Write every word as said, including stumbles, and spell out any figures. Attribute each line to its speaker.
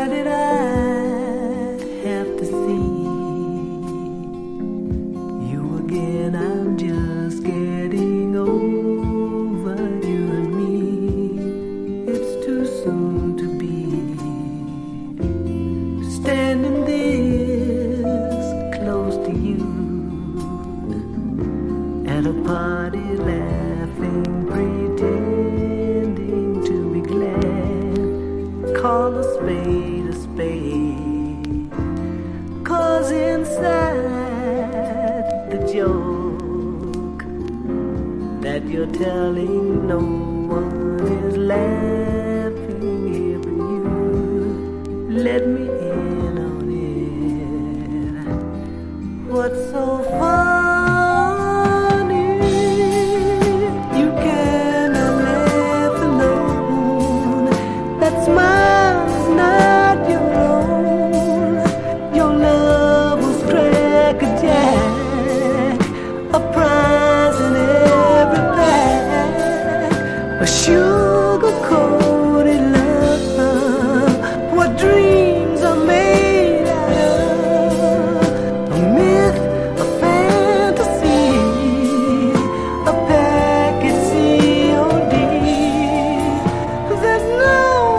Speaker 1: did I have to see you again? I'm just getting over you and me. It's too soon to be standing this close to you at a party, laughing, pretending to be glad. Call a spade a spade, 'cause inside the joke that you're telling, no one is laughing here but you. Let me